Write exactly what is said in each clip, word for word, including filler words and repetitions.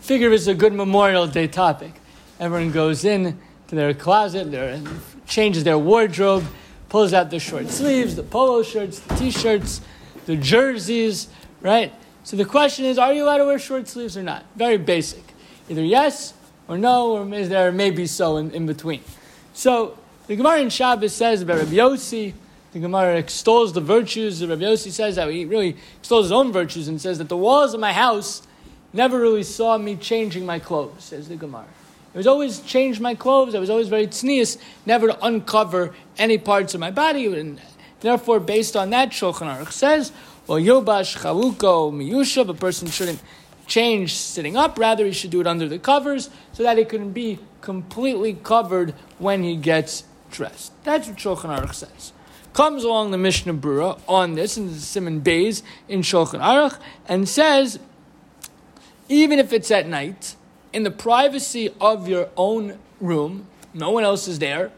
figure it's a good Memorial Day topic. Everyone goes in to their closet, their, changes their wardrobe, pulls out the short sleeves, the polo shirts, the t-shirts, the jerseys, right? So the question is, are you allowed to wear short sleeves or not? Very basic. Either yes or no, or is there maybe so in, in between? So the Gemara in Shabbos says about Rabbi Yossi, the Gemara extols the virtues. Rabbi Yossi says that he really extols his own virtues and says that the walls of my house never really saw me changing my clothes, says the Gemara. It was always changed my clothes. I was always very tznius, never to uncover any parts of my body. And therefore, based on that, Shulchan Aruch says, well, yobash chaluko miyushav, a person shouldn't change sitting up. Rather, he should do it under the covers so that he can be completely covered when he gets dressed. That's what Shulchan Aruch says. Comes along the Mishnah Berurah on this, in the Siman Beis in Shulchan Aruch, and says, even if it's at night, in the privacy of your own room, no one else is there,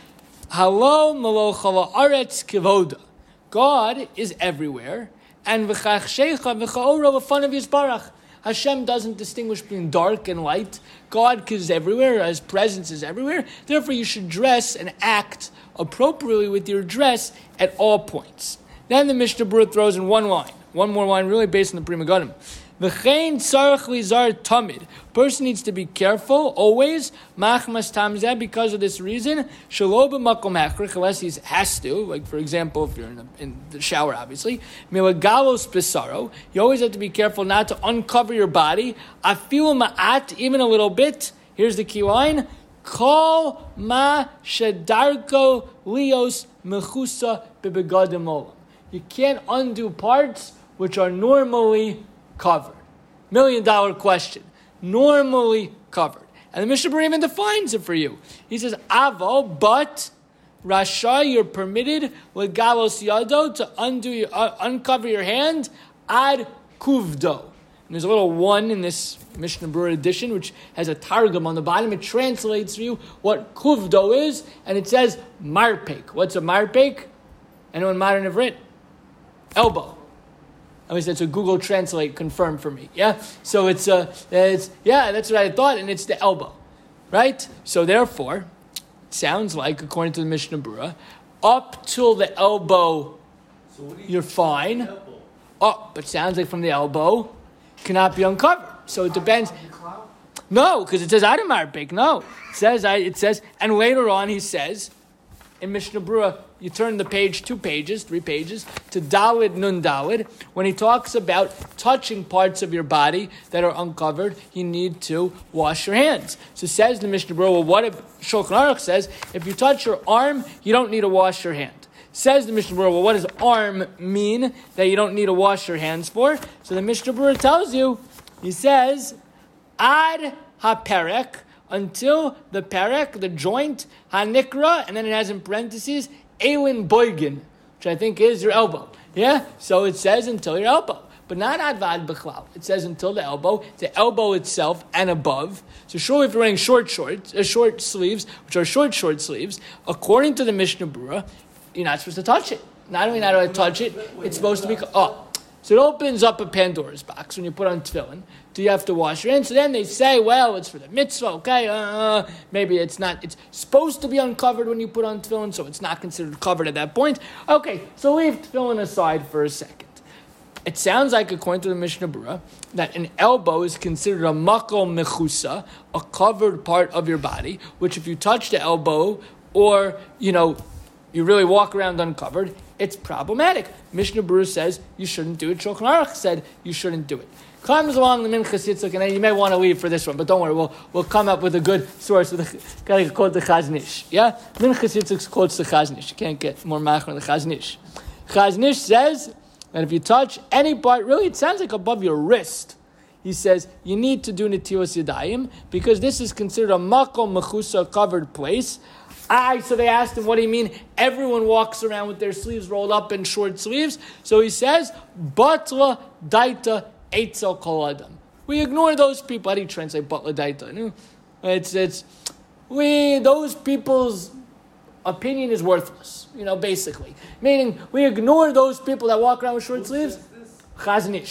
Halo Malochala Aretz Kivoda. God is everywhere, and V'chachshecha V'chaora V'fanav Yisbarach. Hashem doesn't distinguish between dark and light. God is everywhere, His presence is everywhere. Therefore, you should dress and act appropriately with your dress at all points. Then the Mishnah Berurah throws in one line, one more line, really based on the Pri Megadim. V'chein tzarich lizar tamid. Person needs to be careful always. Machmas tamzeh, because of this reason. Shelo b'makom hechrich, unless he has to. Like for example, if you're in the, in the shower, obviously. Milagalos pisaro. You always have to be careful not to uncover your body. Afilu ma'at, even a little bit. Here's the key line. Kol ma shedarko lios mechusa bebegadim olam. You can't undo parts which are normally covered. Million dollar question. Normally covered. And the Mishnah Berurah even defines it for you. He says, Aval, but Rasha, you're permitted legalos yado, to undo your, uh, uncover your hand ad kuvdo. And there's a little one in this Mishnah Berurah edition which has a targum on the bottom. It translates for you what kuvdo is, and it says marpek. What's a marpek? Anyone modern have written? Elbow. At least that's what Google Translate confirmed for me. Yeah, so it's uh, it's yeah, that's what I thought, and it's the elbow, right? So therefore, it sounds like, according to the Mishnah Berurah, up till the elbow, so you you're fine. Up, but sounds like from the elbow cannot be uncovered. So it depends. No, because it says Adamar Big. No, it says it says, and later on he says in Mishnah Berurah, you turn the page, two pages, three pages, to Dalid Nun Dalid. When he talks about touching parts of your body that are uncovered, you need to wash your hands. So says the Mishnah Berurah, well, what if Shulchan Aruch says, if you touch your arm, you don't need to wash your hand. Says the Mishnah Berurah, well, what does arm mean that you don't need to wash your hands for? So the Mishnah Berurah tells you, he says, Ad ha-perek, until the perek, the joint, ha-nikra, and then it has in parentheses, Elin Boigen, which I think is your elbow. Yeah? So it says until your elbow. But not advad b'chlal. It says until the elbow, the elbow itself and above. So surely if you're wearing short shorts, uh, short sleeves, which are short, short sleeves, according to the Mishnah Berurah, you're not supposed to touch it. Not only not to touch it, it's supposed to be... Oh. So it opens up a Pandora's box when you put on tefillin. Do you have to wash your hands? So then they say, well, it's for the mitzvah, okay, uh, maybe it's not, it's supposed to be uncovered when you put on tefillin, so it's not considered covered at that point. Okay, so leave tefillin aside for a second. It sounds like, according to the Mishnah Berurah, that an elbow is considered a makom mechusa, a covered part of your body, which if you touch the elbow, or, you know, you really walk around uncovered, it's problematic. Mishnah Berurah says you shouldn't do it. Shulchan Aruch said you shouldn't do it. Comes along the Minchas Yitzchak, and you may want to leave for this one, but don't worry, we'll we'll come up with a good source with the guy called the Chazon Ish. Yeah, Minchas Yitzchak quotes the Chazon Ish. You can't get more machmer than the Chazon Ish. Chazon Ish says that if you touch any part, really, it sounds like above your wrist. He says you need to do netilas yadayim because this is considered a makom mechusa, covered place. I, so they asked him, what do you mean? Everyone walks around with their sleeves rolled up in short sleeves. So he says, Batla daita eitzel kol adam. We ignore those people. How do you translate Batla daita? It's, it's, we, those people's opinion is worthless, you know, basically. Meaning, we ignore those people that walk around with short sleeves. Chazon Ish.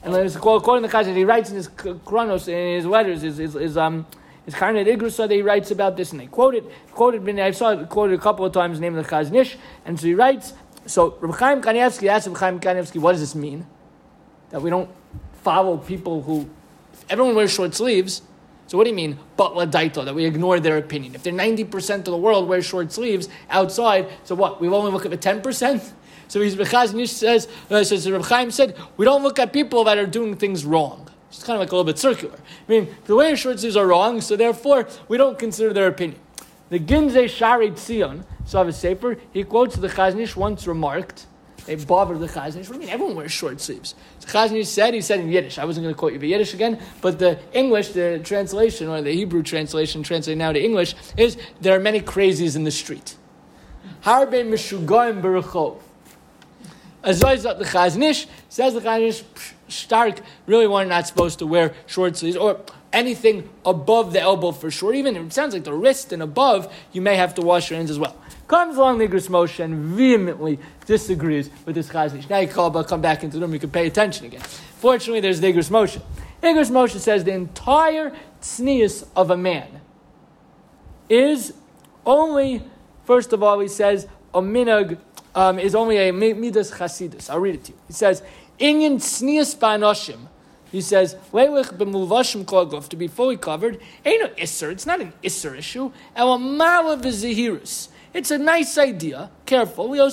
And it's according to the Chazon, he writes in his Kronos, in his letters, his, his, his um, his Karnat Igrusa, he writes about this, and they quote it, quoted, I saw it quoted a couple of times, the name of the Chazon Ish, and so he writes, so Reb Chaim Kanievsky asked Reb Chaim Kanievsky, what does this mean? That we don't follow people who, everyone wears short sleeves, so what do you mean, Batla Daito, that we ignore their opinion? If they're ninety percent of the world wear short sleeves outside, so what, we only look at the ten percent? So he's Chazon Ish says, uh, so Reb Chaim said, we don't look at people that are doing things wrong. It's kind of like a little bit circular. I mean, the way short sleeves are wrong, so therefore we don't consider their opinion. The Ginzei Shari Tzion, so I have a sefer, he quotes the Chazon Ish once remarked, they bothered the Chazon Ish, what do you mean, everyone wears short sleeves. So Chazon Ish said, he said in Yiddish, I wasn't going to quote you the Yiddish again, but the English, the translation, or the Hebrew translation, translated now to English, is there are many crazies in the street. Harbe Meshugoyim Berachov. As well as the Chazon Ish, says the Chazon Ish, stark, really we're not supposed to wear short sleeves, or anything above the elbow for sure. Even it sounds like the wrist and above, you may have to wash your hands as well. Comes along the Igros Moshe and vehemently disagrees with this Chazon Ish. Now you call, but come back into the room, you can pay attention again. Fortunately, there's the Igros Moshe. Igros Moshe says the entire tznius of a man is only, first of all, he says, a minhag, um, is only a midas chasidus. I'll read it to you. He says, Inyan tznius ba'anoshim. He says, Leilich b'mulvashim klagov, to be fully covered, ain't no isser, it's not an isser issue, el amala v'zehirus. It's a nice idea, careful. So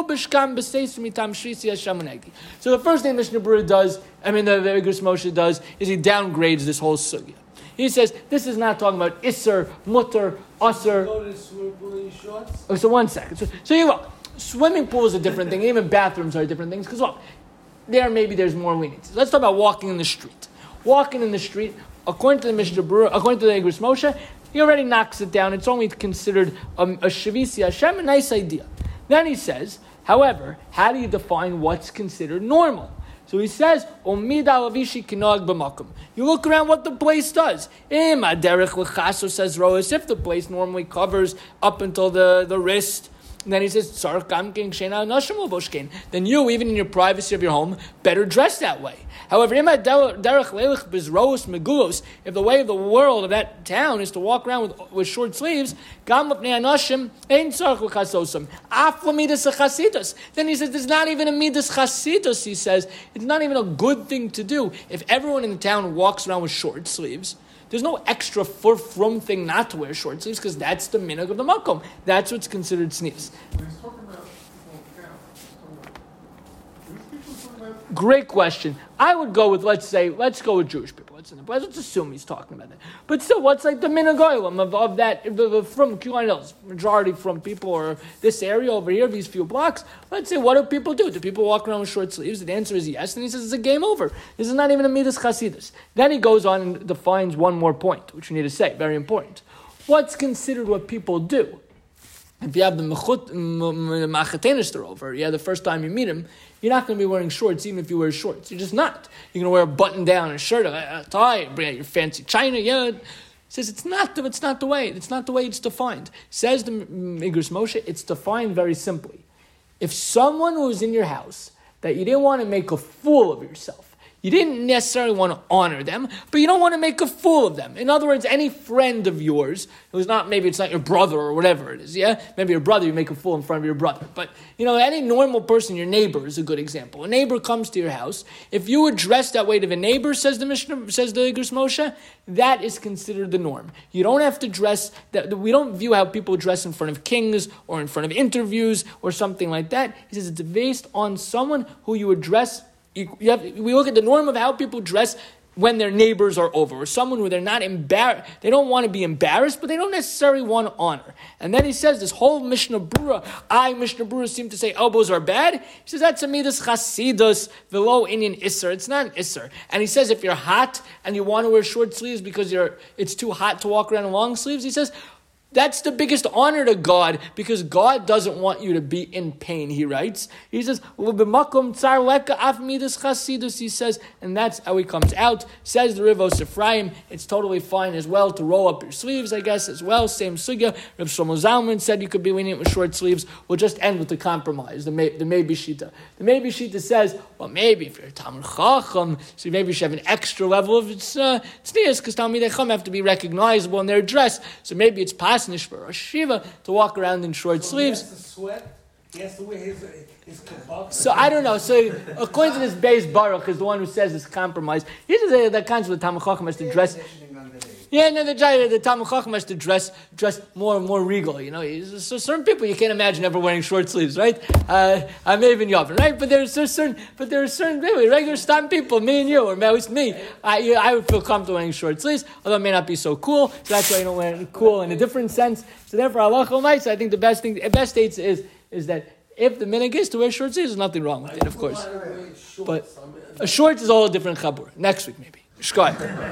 the first thing Mishnah Berurah does, I mean the Igros Moshe does, is he downgrades this whole sugya. He says, this is not talking about isser, mutter, usser. Go to the swimming pool in shorts? Oh, so one second. So, so you look, swimming pool is a different thing, even bathrooms are different things, because look, there maybe there's more leniency. Let's talk about walking in the street. Walking in the street, according to the Mishnah Berurah, according to the Igros Moshe, he already knocks it down. It's only considered um, a shavisi Hashem, a nice idea. Then he says, however, how do you define what's considered normal? So he says, Omid alavishi kinag b'makom. You look around what the place does. Im aderech l'chaso says Roas, if the place normally covers up until the, the wrist. And then he says, then you, even in your privacy of your home, better dress that way. However, if the way of the world of that town is to walk around with, with short sleeves, then he says, there's not even a midas chasidus, he says. It's not even a good thing to do. If everyone in the town walks around with short sleeves, there's no extra for from thing not to wear short sleeves because that's the minhag of the makom. That's what's considered sneeze. Great question. I would go with, let's say, let's go with Jewish people. Let's, let's assume he's talking about that. But still, what's like the minhag olam of, of that, from Kilan Hills, majority from people or this area over here, these few blocks, let's say, what do people do? Do people walk around with short sleeves? The answer is yes. And he says it's a game over. This is not even a midas chasidus. Then he goes on and defines one more point, which we need to say, very important. What's considered what people do? If you have the machatenis there over, yeah, the first time you meet him, you're not going to be wearing shorts, even if you wear shorts. You're just not. You're going to wear a button down, a shirt, a, a tie, bring out your fancy china. Yeah, he says it's not. The, it's not the way. It's not the way it's defined. Says the Igros Moshe, it's defined very simply. If someone was in your house that you didn't want to make a fool of yourself, you didn't necessarily want to honor them, but you don't want to make a fool of them. In other words, any friend of yours who's not, maybe it's not your brother or whatever it is, yeah? Maybe your brother, you make a fool in front of your brother. But, you know, any normal person, your neighbor is a good example. A neighbor comes to your house. If you would dress that way to the neighbor, says the Mishnah, says the Igros Moshe, that is considered the norm. You don't have to dress, that. We don't view how people dress in front of kings or in front of interviews or something like that. He says it's based on someone who you would dress. You, you have, we look at the norm of how people dress when their neighbors are over, or someone who they're not embarrassed, they don't want to be embarrassed, but they don't necessarily want to honor. And then he says, this whole Mishnah Berurah, I, Mishnah Berurah, seem to say elbows are bad. He says, that's a midas chasidus, below Indian isser. It's not an isser. And he says, if you're hot and you want to wear short sleeves because you're it's too hot to walk around in long sleeves, he says, That's the biggest honor to God, because God doesn't want you to be in pain, he writes. He says, he says, and that's how he comes out. Says the Rivos Ephraim, it's totally fine as well to roll up your sleeves, I guess, as well. Same sugya. Reb Shlomo Zalman said you could be lenient with short sleeves. We'll just end with the compromise, the, may, the maybe shita. The maybe shita says, well, maybe if you're a Talmud Chacham, so maybe you should have an extra level of tznius, because Talmidei Chacham have to be recognizable in their dress. So maybe it's possible for Rosh Yeshiva to walk around in short so sleeves. He has to sweat. He has to wear his, his kebab. So I don't know. So according to this Beis Baruch, is the one who says it's compromise. He says that, that kinds of the Talmud Chacham has to dress. Yeah, no, the the Talmud Chacham has to dress dress more more regal. You know, so certain people you can't imagine ever wearing short sleeves, right? Uh, I'm even Yavin, right? But there's certain, but there are certain really regular stam people, me and you, or at least me. I I would feel comfortable wearing short sleeves, although it may not be so cool. So that's why you don't wear it cool in a different sense. So therefore, Allah Almighty, I think the best thing, the best states is is that if the minhag is to wear short sleeves, there's nothing wrong with it, of course. But a short is all a different chabur. Next week maybe. Shkoyach.